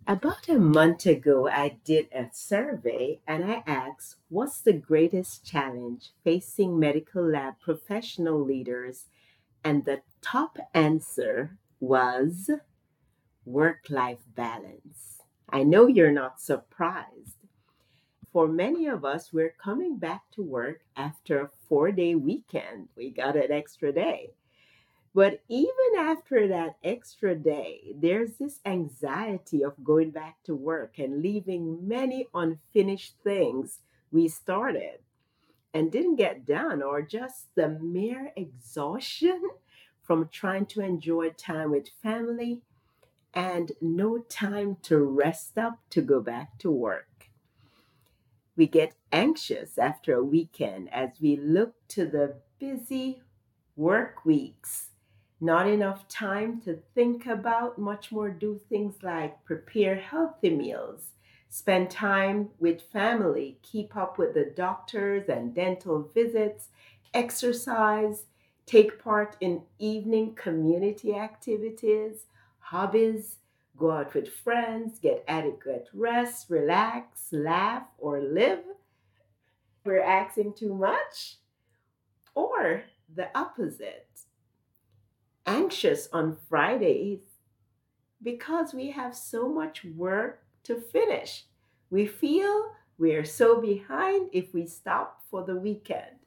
About a month ago, I did a survey and I asked, what's the greatest challenge facing medical lab professional leaders? And the top answer was work life balance. I know you're not surprised. For many of us, we're coming back to work after a 4-day weekend. We got an extra day. But even after that extra day, there's this anxiety of going back to work and leaving many unfinished things we started and didn't get done, or just the mere exhaustion from trying to enjoy time with family and no time to rest up to go back to work. We get anxious after a weekend as we look to the busy work weeks. Not enough time to think about, much more do things like prepare healthy meals, spend time with family, keep up with the doctors and dental visits, exercise, take part in evening community activities, hobbies, go out with friends, get adequate rest, relax, laugh, or live. We're asking too much, or the opposite, anxious on Fridays because we have so much work to finish. We feel we are so behind if we stop for the weekend.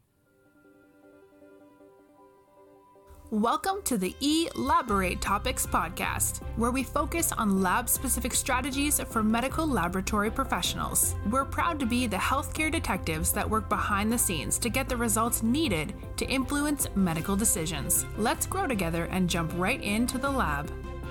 Welcome to the Elaborate Topics podcast, where we focus on lab-specific strategies for medical laboratory professionals. We're proud to be the healthcare detectives that work behind the scenes to get the results needed to influence medical decisions. Let's grow together and jump right into the lab.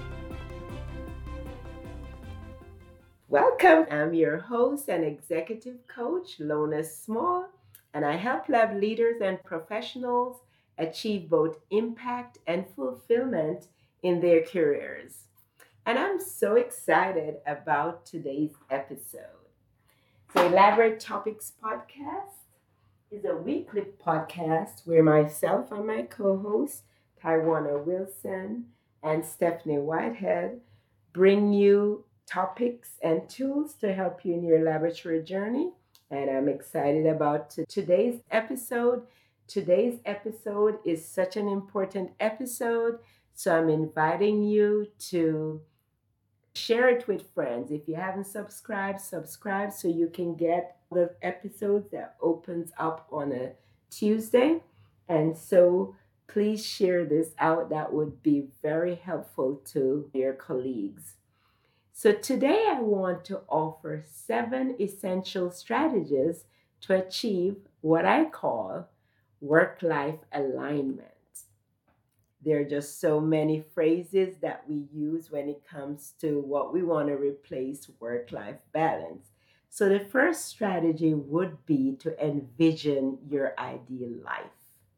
Welcome. I'm your host and executive coach, Lona Small, and I help lab leaders and professionals achieve both impact and fulfillment in their careers. And I'm so excited about today's episode. So, Elaborate Topics Podcast is a weekly podcast where myself and my co host, Taiwana Wilson and Stephanie Whitehead, bring you topics and tools to help you in your laboratory journey. And I'm excited about today's episode. Today's episode is such an important episode. So I'm inviting you to share it with friends. If you haven't subscribed, subscribe so you can get the episodes that opens up on a Tuesday. And so please share this out. That would be very helpful to your colleagues. So today I want to offer 7 essential strategies to achieve what I call work-life alignment. There are just so many phrases that we use when it comes to what we want to replace work life balance. So, the first strategy would be to envision your ideal life.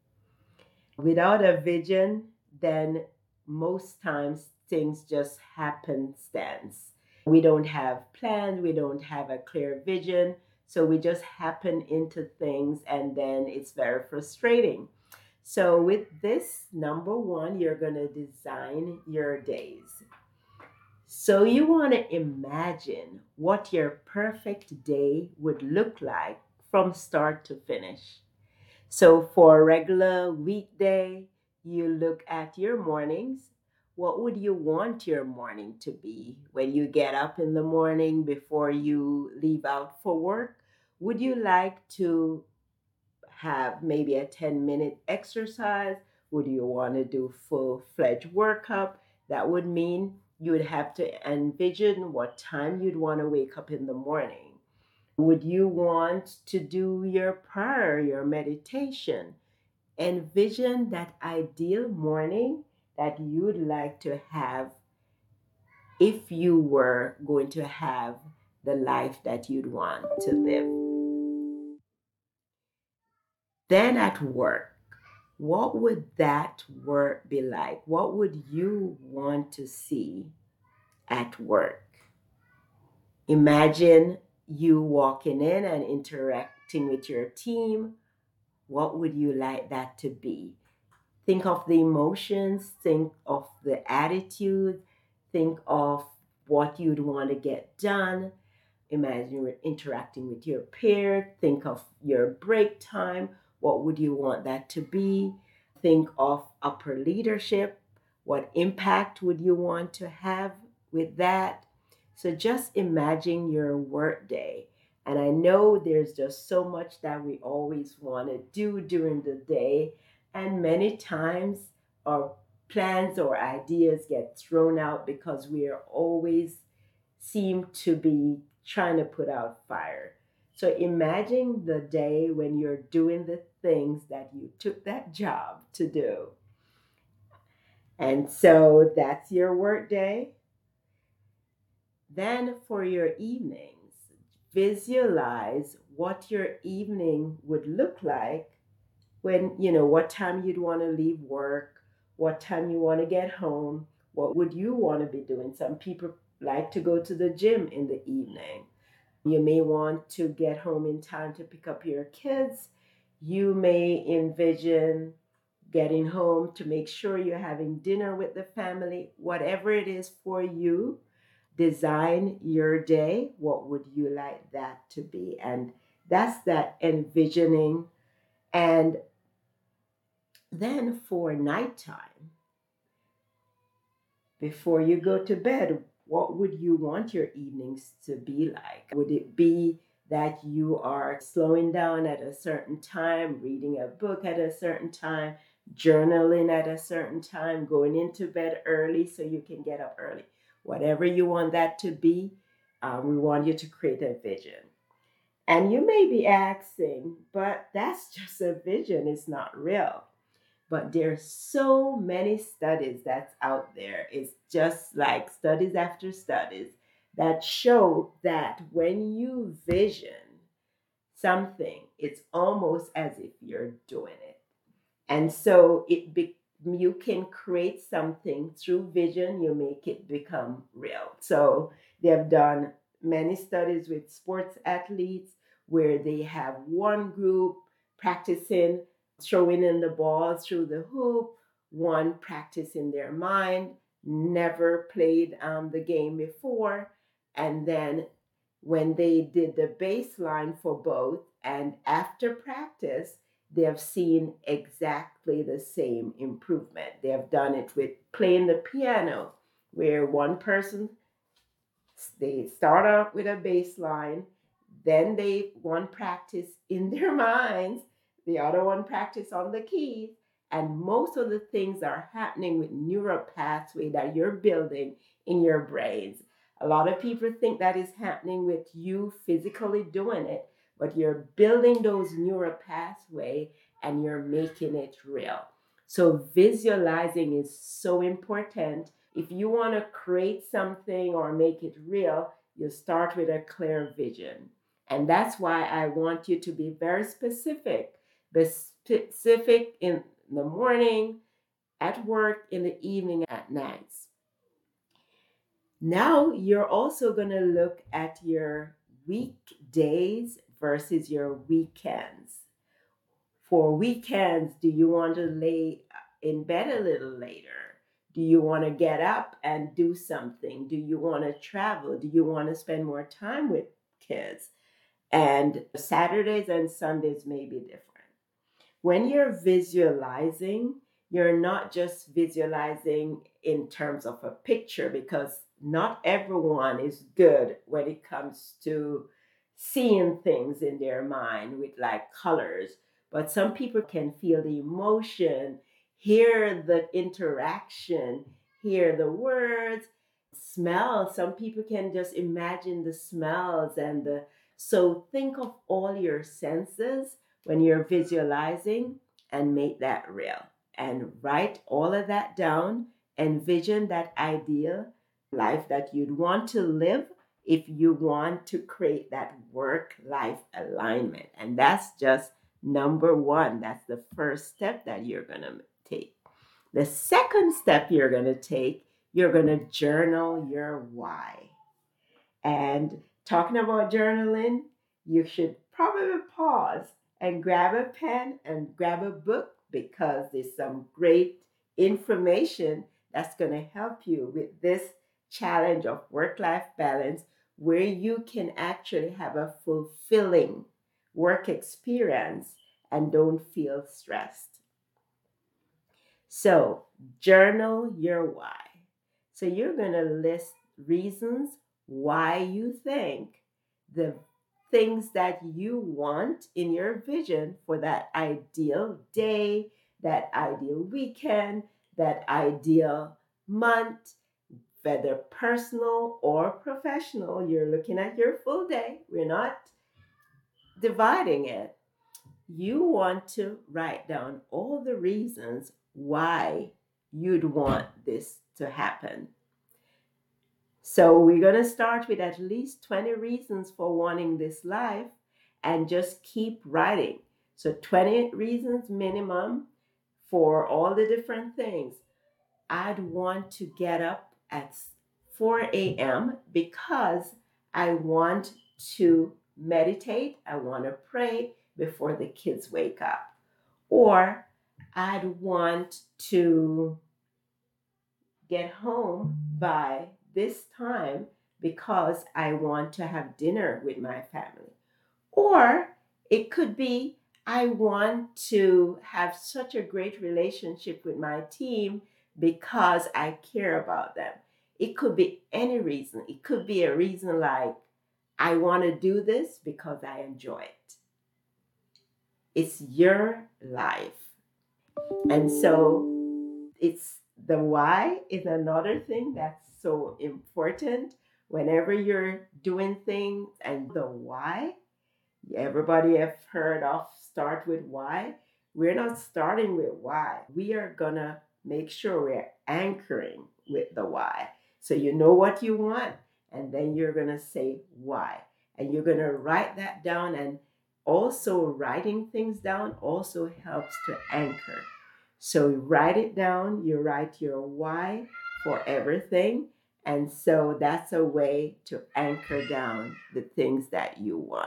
Without a vision, then most times things just happen stance. We don't have plans, we don't have a clear vision, so we just happen into things and then it's very frustrating. So, with this, number one, you're going to design your days. So, you want to imagine what your perfect day would look like from start to finish. So, for a regular weekday, you look at your mornings. What would you want your morning to be when you get up in the morning before you leave out for work? Would you like to have maybe a 10-minute exercise? Would you want to do full-fledged workup? That would mean you would have to envision what time you'd want to wake up in the morning. Would you want to do your prayer, your meditation? Envision that ideal morning that you'd like to have if you were going to have the life that you'd want to live. Then at work, what would that work be like? What would you want to see at work? Imagine you walking in and interacting with your team. What would you like that to be? Think of the emotions, think of the attitude, think of what you'd want to get done. Imagine you're interacting with your peer. Think of your break time. What would you want that to be? Think of upper leadership. What impact would you want to have with that? So just imagine your work day. And I know there's just so much that we always want to do during the day. And many times our plans or ideas get thrown out because we are always seem to be trying to put out fire. So imagine the day when you're doing the things that you took that job to do. And so that's your work day. Then for your evenings, visualize what your evening would look like when, what time you'd want to leave work, what time you want to get home, what would you want to be doing? Some people like to go to the gym in the evening. You may want to get home in time to pick up your kids. You may envision getting home to make sure you're having dinner with the family. Whatever it is for you, design your day. What would you like that to be? And that's that envisioning. And then for nighttime, before you go to bed, what would you want your evenings to be like? Would it be that you are slowing down at a certain time, reading a book at a certain time, journaling at a certain time, going into bed early so you can get up early? Whatever you want that to be, we want you to create a vision. And you may be asking, but that's just a vision, it's not real. But there's so many studies that's out there. It's just like studies after studies that show that when you vision something, it's almost as if you're doing it. And so you can create something through vision, you make it become real. So they have done many studies with sports athletes where they have one group practicing throwing in the ball through the hoop, one practice in their mind, never played the game before. And then when they did the baseline for both, and after practice, they have seen exactly the same improvement. They have done it with playing the piano, where one person, they start out with a baseline, then one practice in their minds, the other one practice on the keys, and most of the things are happening with neural pathway that you're building in your brains. A lot of people think that is happening with you physically doing it, but you're building those neural pathway and you're making it real. So visualizing is so important. If you want to create something or make it real, you start with a clear vision. And that's why I want you to be very specific. Be specific in the morning, at work, in the evening, at nights. Now you're also going to look at your weekdays versus your weekends. For weekends, do you want to lay in bed a little later? Do you want to get up and do something? Do you want to travel? Do you want to spend more time with kids? And Saturdays and Sundays may be different. When you're visualizing, you're not just visualizing in terms of a picture, because not everyone is good when it comes to seeing things in their mind with like colors. But some people can feel the emotion, hear the interaction, hear the words, smell. Some people can just imagine the smells and the. So think of all your senses when you're visualizing and make that real. And write all of that down. Envision that ideal life that you'd want to live if you want to create that work-life alignment. And that's just number one. That's the first step that you're going to take. The second step you're going to take, you're going to journal your why. And talking about journaling, you should probably pause and grab a pen and grab a book, because there's some great information that's going to help you with this challenge of work-life balance where you can actually have a fulfilling work experience and don't feel stressed. So, journal your why. So, you're going to list reasons why you think the things that you want in your vision for that ideal day, that ideal weekend, that ideal month, whether personal or professional. You're looking at your full day. We're not dividing it. You want to write down all the reasons why you'd want this to happen. So we're going to start with at least 20 reasons for wanting this life and just keep writing. So 20 reasons minimum for all the different things. I'd want to get up at 4 a.m. because I want to meditate. I want to pray before the kids wake up. Or I'd want to get home by this time because I want to have dinner with my family. Or it could be I want to have such a great relationship with my team because I care about them. It could be any reason. It could be a reason like I want to do this because I enjoy it. It's your life. And so it's the why is another thing that's so important whenever you're doing things. And the why, everybody have heard of start with why. We're not starting with why. We are gonna make sure we're anchoring with the why. So you know what you want, and then you're gonna say why. And you're gonna write that down, and also writing things down also helps to anchor. So you write it down, you write your why for everything. And so that's a way to anchor down the things that you want.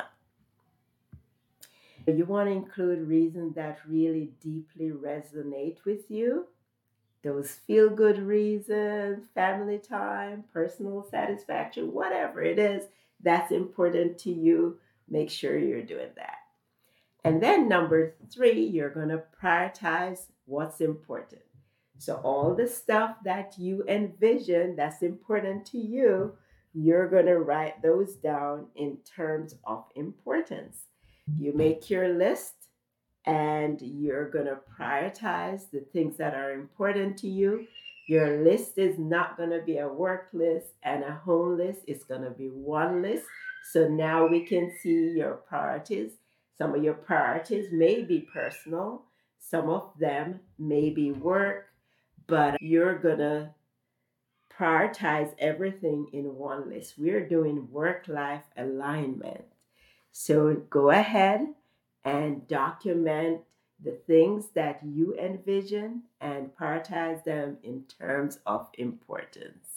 You want to include reasons that really deeply resonate with you. Those feel good reasons, family time, personal satisfaction, whatever it is that's important to you, make sure you're doing that. And then number 3, you're going to prioritize what's important. So all the stuff that you envision that's important to you, you're going to write those down in terms of importance. You make your list and you're going to prioritize the things that are important to you. Your list is not going to be a work list and a home list. It's going to be one list. So now we can see your priorities. Some of your priorities may be personal. Some of them may be work, but you're going to prioritize everything in one list. We're doing work-life alignment. So go ahead and document the things that you envision and prioritize them in terms of importance.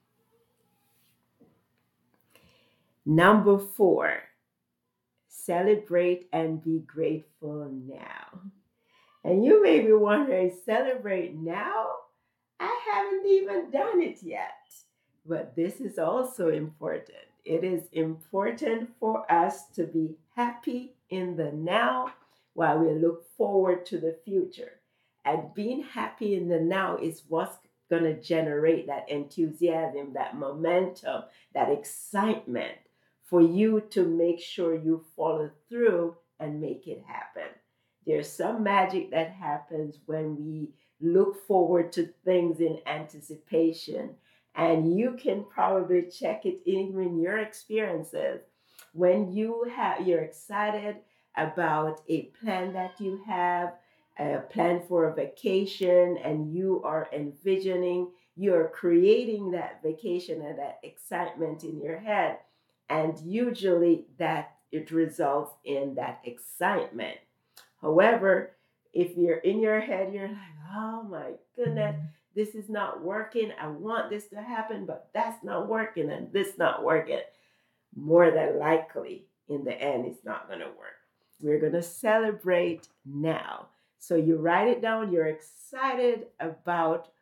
Number 4, celebrate and be grateful now. And you may be wondering, celebrate now? I haven't even done it yet. But this is also important. It is important for us to be happy in the now while we look forward to the future. And being happy in the now is what's going to generate that enthusiasm, that momentum, that excitement for you to make sure you follow through and make it happen. There's some magic that happens when we look forward to things in anticipation. And you can probably check it even in your experiences. When you're excited about a plan that you have, a plan for a vacation, and you are envisioning, you're creating that vacation and that excitement in your head. And usually that it results in that excitement. However, if you're in your head, you're like, oh my goodness, this is not working. I want this to happen, but that's not working and this not working. More than likely, in the end, it's not going to work. We're going to celebrate now. So you write it down. You're excited about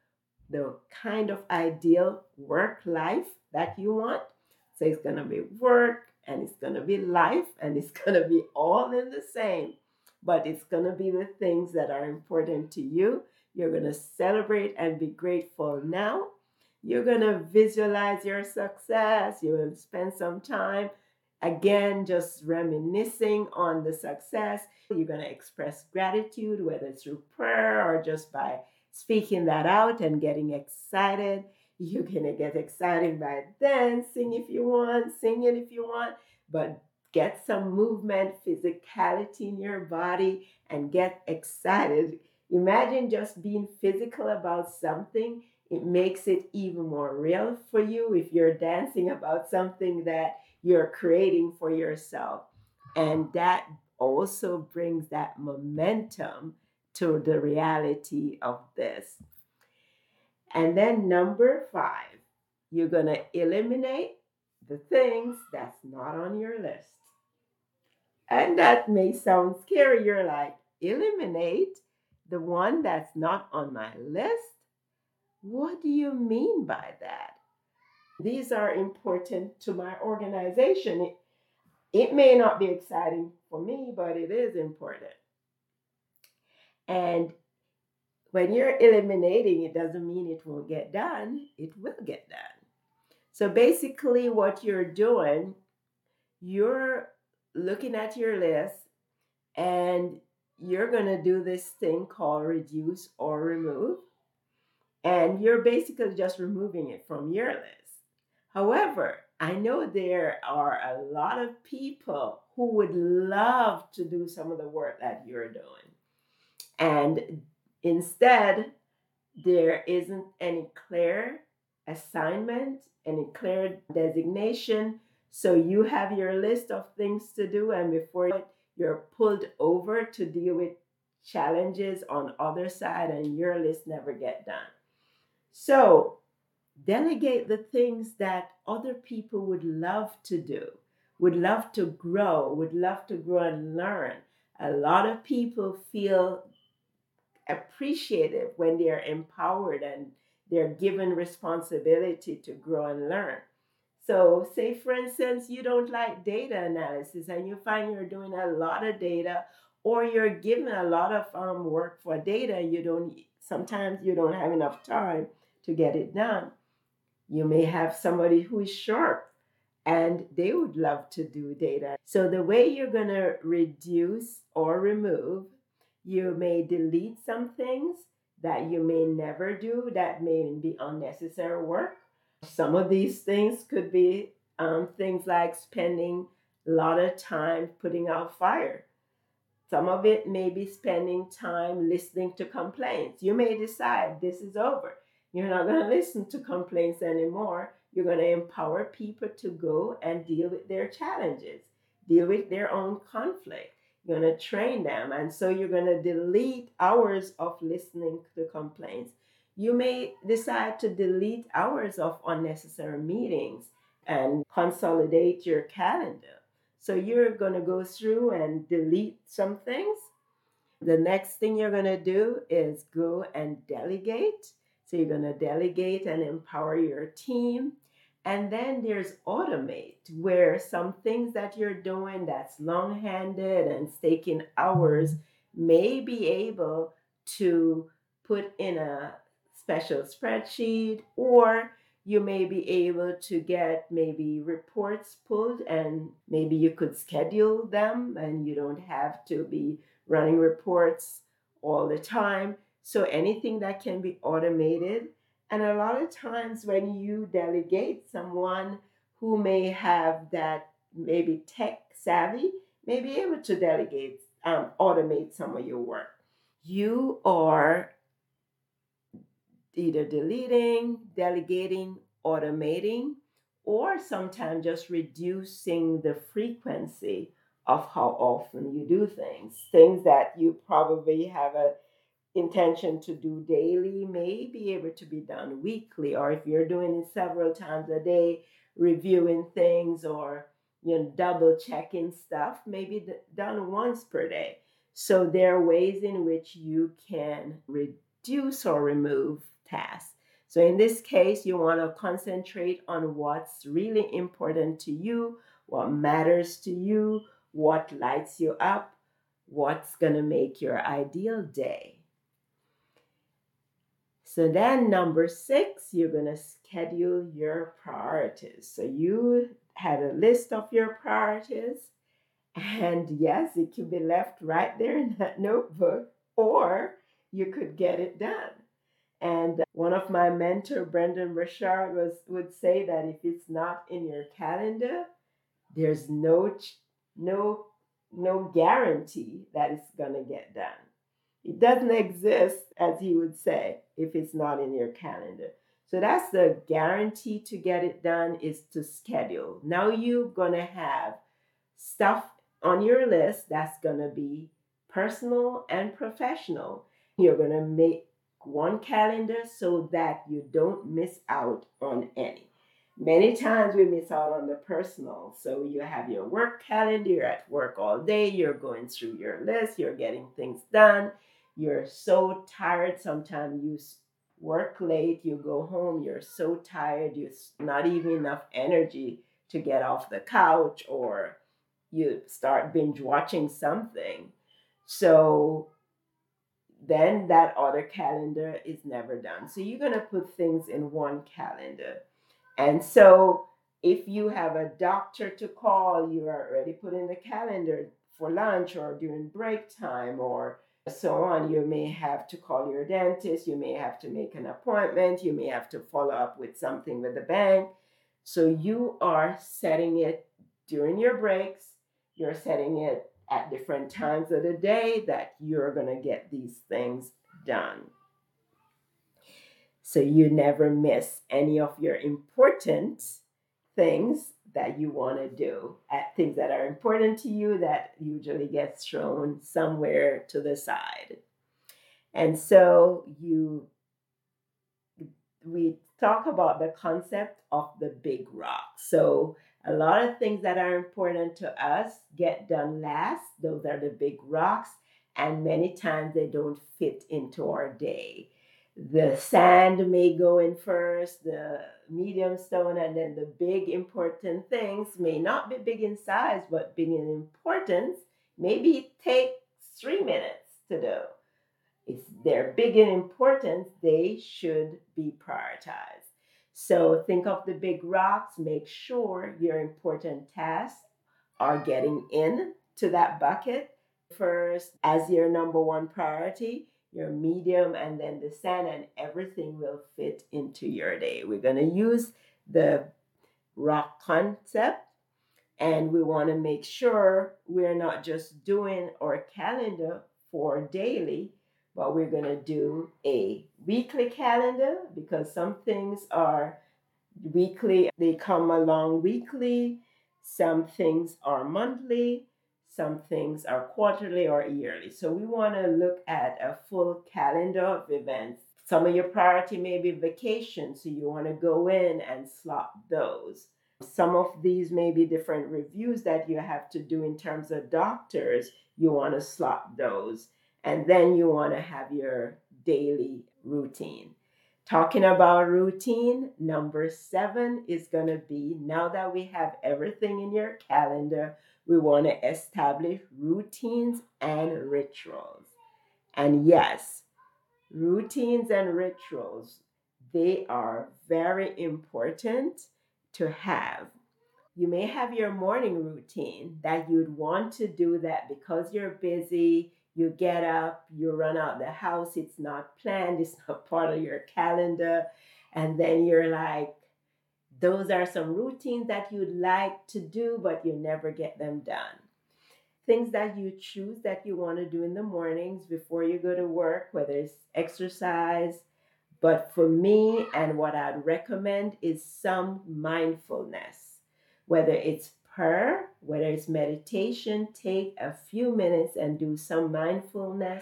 the kind of ideal work life that you want. So it's going to be work and it's going to be life and it's going to be all in the same. But it's going to be the things that are important to you. You're going to celebrate and be grateful now. You're going to visualize your success. You will spend some time again just reminiscing on the success. You're going to express gratitude, whether it's through prayer or just by speaking that out and getting excited. You're going to get excited by dancing if you want, singing if you want, but get some movement, physicality in your body and get excited. Imagine just being physical about something. It makes it even more real for you if you're dancing about something that you're creating for yourself. And that also brings that momentum to the reality of this. And then number 5, you're going to eliminate the things that's not on your list. And that may sound scary. You're like, eliminate the one that's not on my list? What do you mean by that? These are important to my organization. It may not be exciting for me, but it is important. And when you're eliminating, it doesn't mean it won't get done. It will get done. So basically, what you're doing, you're looking at your list and you're going to do this thing called reduce or remove. And you're basically just removing it from your list. However, I know there are a lot of people who would love to do some of the work that you're doing. And instead, there isn't any clear assignment, any clear designation. So you have your list of things to do, and before you're pulled over to deal with challenges on other side, and your list never get done. So delegate the things that other people would love to do, would love to grow and learn. A lot of people feel appreciative when they're empowered and they're given responsibility to grow and learn. So, say for instance, you don't like data analysis and you find you're doing a lot of data, or you're given a lot of work for data. Sometimes you don't have enough time to get it done. You may have somebody who is sharp and they would love to do data. So, the way you're going to reduce or remove, you may delete some things that you may never do that may be unnecessary work. Some of these things could be things like spending a lot of time putting out fire. Some of it may be spending time listening to complaints. You may decide this is over. You're not going to listen to complaints anymore. You're going to empower people to go and deal with their challenges, deal with their own conflict. You're going to train them. And so you're going to delete hours of listening to complaints. You may decide to delete hours of unnecessary meetings and consolidate your calendar. So you're going to go through and delete some things. The next thing you're going to do is go and delegate. So you're going to delegate and empower your team. And then there's automate, where some things that you're doing that's long-handed and taking hours may be able to put in a special spreadsheet, or you may be able to get maybe reports pulled and maybe you could schedule them and you don't have to be running reports all the time. So anything that can be automated. And a lot of times when you delegate, someone who may have that maybe tech savvy may be able to automate some of your work. You are either deleting, delegating, automating, or sometimes just reducing the frequency of how often you do things that you probably have a intention to do daily may be able to be done weekly, or if you're doing it several times a day, reviewing things or double checking stuff, maybe done once per day. So there are ways in which you can reduce or remove tasks. So in this case, you want to concentrate on what's really important to you, what matters to you, what lights you up, what's going to make your ideal day. So then number 6, you're going to schedule your priorities. So you had a list of your priorities, and yes, it could be left right there in that notebook, or you could get it done. And one of my mentor, Brendan Burchard, would say that if it's not in your calendar, there's no guarantee that it's gonna get done. It doesn't exist, as he would say, if it's not in your calendar. So that's the guarantee to get it done, is to schedule. Now you're gonna have stuff on your list that's gonna be personal and professional. You're gonna make one calendar so that you don't miss out on any. Many times we miss out on the personal. So you have your work calendar, you're at work all day, you're going through your list, you're getting things done. You're so tired. Sometimes you work late, you go home, you're so tired, you're not even enough energy to get off the couch, or you start binge watching something. So then that other calendar is never done. So you're going to put things in one calendar. And so if you have a doctor to call, you are already put in the calendar for lunch or during break time or so on. You may have to call your dentist. You may have to make an appointment. You may have to follow up with something with the bank. So you are setting it during your breaks. You're setting it at different times of the day that you're going to get these things done. So you never miss any of your important things that you want to do, at things that are important to you that usually gets thrown somewhere to the side. And so we talk about the concept of the big rock. So a lot of things that are important to us get done last. Those are the big rocks, and many times they don't fit into our day. The sand may go in first, the medium stone, and then the big important things may not be big in size, but big in importance. Maybe it takes 3 minutes to do. If they're big in importance, they should be prioritized. So think of the big rocks. Make sure your important tasks are getting in to that bucket first as your number one priority, your medium, and then the sand, and everything will fit into your day. We're going to use the rock concept, and we want to make sure we're not just doing our calendar for daily, but we're going to do a weekly calendar, because some things are weekly, they come along weekly. Some things are monthly. Some things are quarterly or yearly. So we want to look at a full calendar of events. Some of your priority may be vacation, so you want to go in and slot those. Some of these may be different reviews that you have to do in terms of doctors. You want to slot those. And then you want to have your daily routine. Talking about routine, number 7 is going to be, now that we have everything in your calendar, we want to establish routines and rituals. And yes, routines and rituals, they are very important to have. You may have your morning routine that you'd want to do that because you're busy. You get up, you run out the house, it's not planned, it's not part of your calendar. And then you're like, those are some routines that you'd like to do, but you never get them done. Things that you choose that you want to do in the mornings before you go to work, whether it's exercise. But for me, and what I'd recommend is some mindfulness, whether it's prayer, whether it's meditation. Take a few minutes and do some mindfulness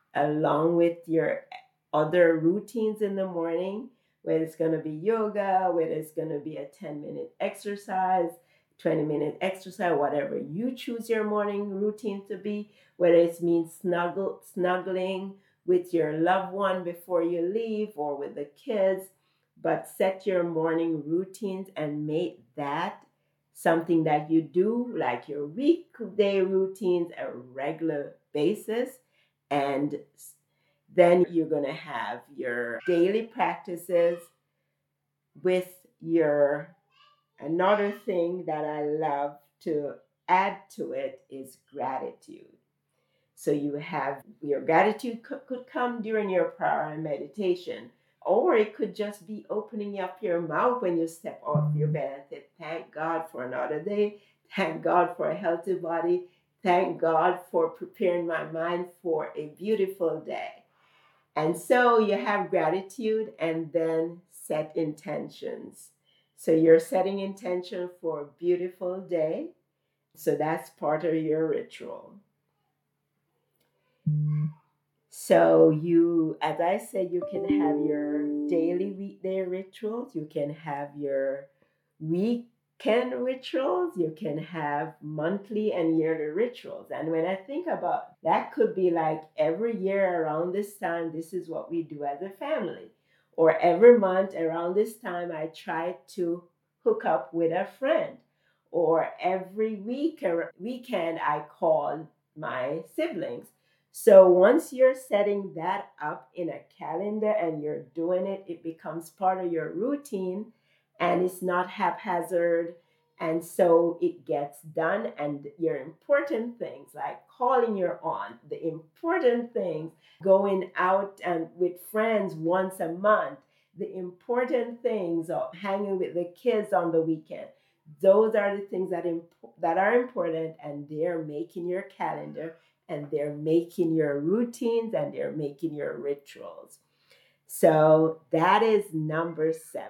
along with your other routines in the morning, whether it's going to be yoga, whether it's going to be a 10-minute exercise, 20-minute exercise, whatever you choose your morning routine to be, whether it means snuggling with your loved one before you leave, or with the kids, but set your morning routines and make that something that you do, like your weekday routines, a regular basis. And then you're going to have your daily practices with your, another thing that I love to add to it is gratitude. So you have your gratitude could come during your prayer and meditation, or it could just be opening up your mouth when you step off your bed and say, thank God for another day. Thank God for a healthy body. Thank God for preparing my mind for a beautiful day. And so you have gratitude and then set intentions. So you're setting intention for a beautiful day. So that's part of your ritual. So you, as I said, you can have your daily weekday rituals, you can have your weekend rituals, you can have monthly and yearly rituals. And when I think about that, could be like every year around this time, this is what we do as a family. Or every month around this time, I try to hook up with a friend. Or every week or weekend, I call my siblings. So once you're setting that up in a calendar and you're doing it, it becomes part of your routine and it's not haphazard. And so it gets done. And your important things like calling your aunt, the important things, going out and with friends once a month, the important things of hanging with the kids on the weekend. Those are the things that are important, and they're making your calendar, and they're making your routines, and they're making your rituals. So that is number 7.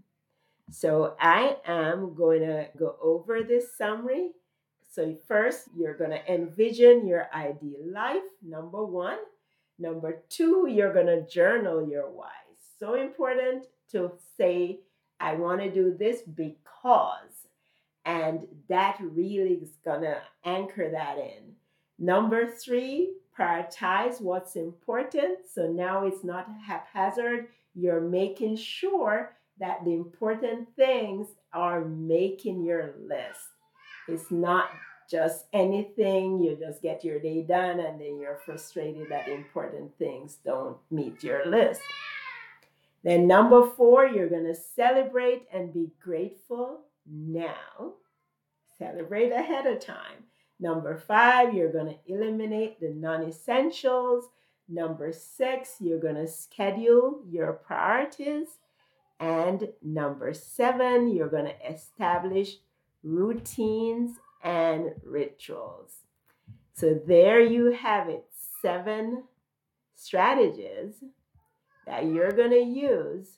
So I am going to go over this summary. So first, you're going to envision your ideal life, number 1. Number 2, you're going to journal your why. So important to say, I want to do this because, and that really is going to anchor that in. Number 3, prioritize what's important. So now it's not haphazard. You're making sure that the important things are making your list. It's not just anything, you just get your day done and then you're frustrated that important things don't meet your list. Then number 4, you're going to celebrate and be grateful now. Celebrate ahead of time. Number 5, you're going to eliminate the non-essentials. Number 6, you're going to schedule your priorities. And number 7, you're going to establish routines and rituals. So there you have it, 7 strategies that you're going to use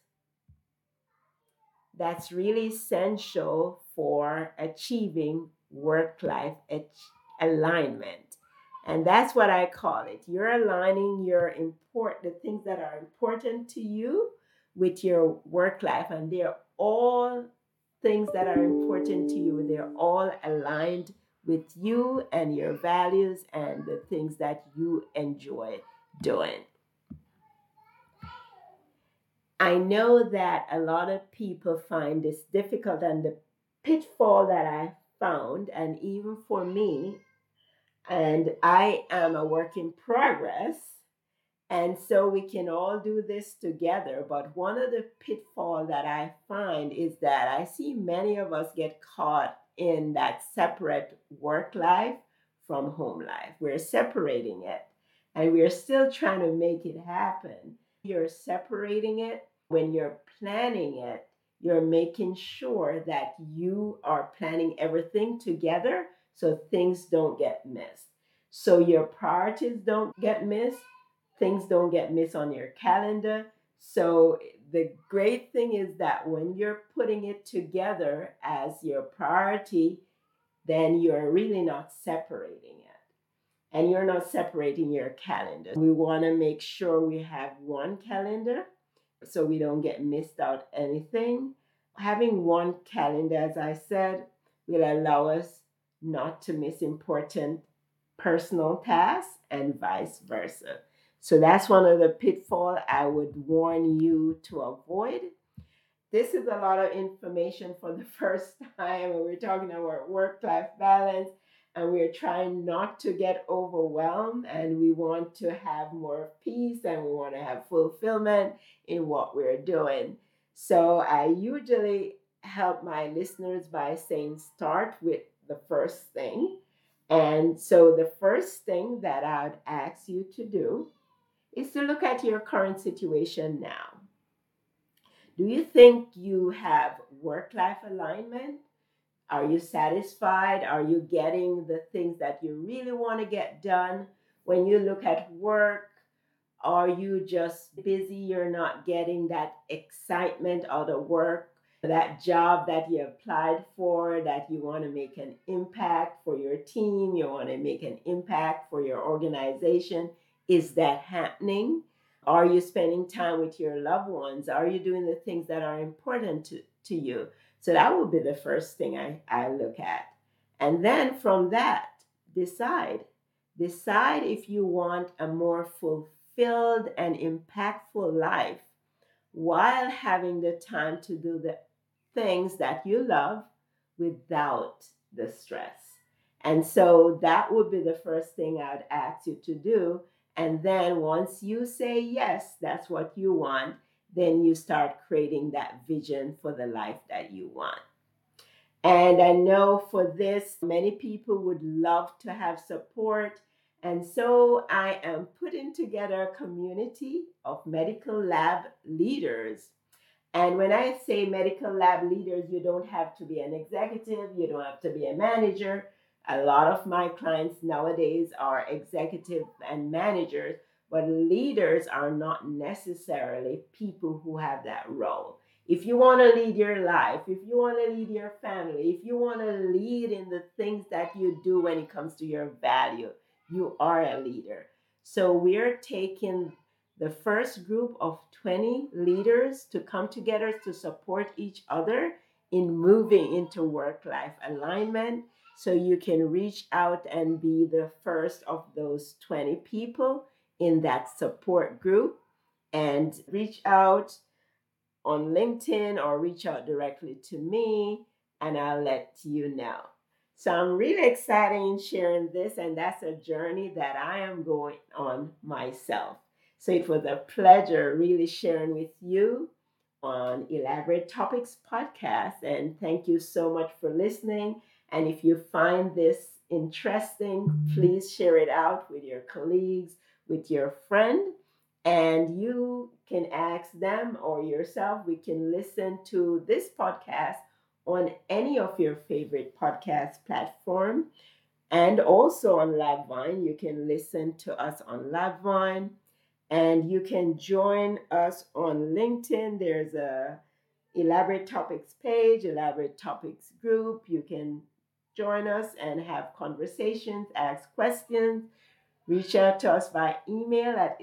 that's really essential for achieving work-life alignment. And that's what I call it. You're aligning the things that are important to you with your work life. And they're all things that are important to you. They're all aligned with you and your values and the things that you enjoy doing. I know that a lot of people find this difficult, and the pitfall that I found, and even for me, and I am a work in progress, and so we can all do this together. But one of the pitfalls that I find is that I see many of us get caught in that separate work life from home life. We're separating it, and we're still trying to make it happen. You're separating it. When you're planning it, you're making sure that you are planning everything together so things don't get missed. So your priorities don't get missed, things don't get missed on your calendar. So the great thing is that when you're putting it together as your priority, then you're really not separating it. And you're not separating your calendar. We want to make sure we have one calendar so we don't get missed out anything. Having one calendar, as I said, will allow us not to miss important personal tasks and vice versa. So that's one of the pitfalls I would warn you to avoid. this is a lot of information for the first time, and we're talking about work-life balance, and we're trying not to get overwhelmed, and we want to have more peace, and we want to have fulfillment in what we're doing. So I usually help my listeners by saying start with the first thing. And so the first thing that I'd ask you to do is to look at your current situation now. Do you think you have work life alignment? Are you satisfied? Are you getting the things that you really want to get done? When you look at work, are you just busy? You're not getting that excitement out of work, that job that you applied for, that you want to make an impact for your team, you want to make an impact for your organization. Is that happening? Are you spending time with your loved ones? Are you doing the things that are important to you? So that would be the first thing I look at. And then from that, decide. Decide if you want a more fulfilled and impactful life while having the time to do the things that you love without the stress. And so that would be the first thing I'd ask you to do. And then once you say yes, that's what you want, then you start creating that vision for the life that you want. And I know for this, many people would love to have support. And so I am putting together a community of medical lab leaders. And when I say medical lab leaders, you don't have to be an executive, you don't have to be a manager. A lot of my clients nowadays are executive and managers, but leaders are not necessarily people who have that role. If you want to lead your life, if you want to lead your family, if you want to lead in the things that you do when it comes to your value, you are a leader. So we're taking the first group of 20 leaders to come together to support each other in moving into work-life alignment. So you can reach out and be the first of those 20 people in that support group, and reach out on LinkedIn or reach out directly to me, and I'll let you know. So I'm really excited in sharing this, and that's a journey that I am going on myself. So it was a pleasure really sharing with you on Elaborate Topics podcast, and thank you so much for listening. And if you find this interesting, please share it out with your colleagues, with your friend, and you can ask them or yourself. We can listen to this podcast on any of your favorite podcast platform, and also on LabVine. You can listen to us on LabVine, and you can join us on LinkedIn. There's a Elaborate Topics page, Elaborate Topics group. You can join us and have conversations, ask questions. Reach out to us by email at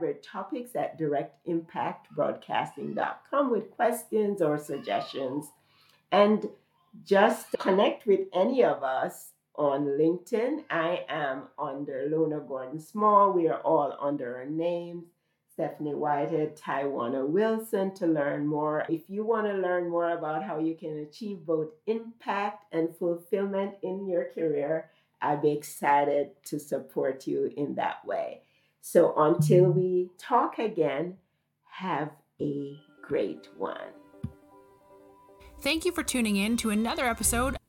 elaboratetopics@directimpactbroadcasting.com with questions or suggestions. And just connect with any of us on LinkedIn. I am under Lona Gordon Small. We are all under our names. Stephanie Whitehead, Taiwana Wilson, to learn more. If you want to learn more about how you can achieve both impact and fulfillment in your career, I'd be excited to support you in that way. So until we talk again, have a great one. Thank you for tuning in to another episode